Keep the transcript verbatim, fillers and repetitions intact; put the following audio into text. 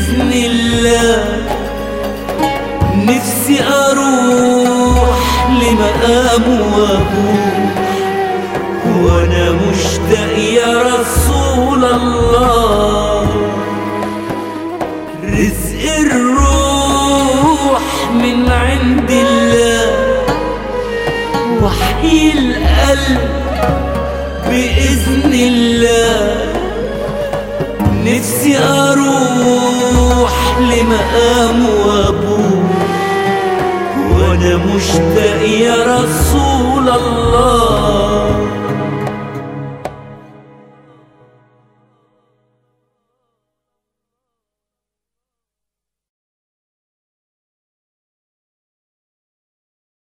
بإذن الله. نفسي أروح لمقام وأبوح وأنا مشتاق يا رسول الله. رزق الروح من عند الله، وحي القلب بإذن الله. نفسي أروح لمقام وأبوح وأنا مشتاق يا رسول الله.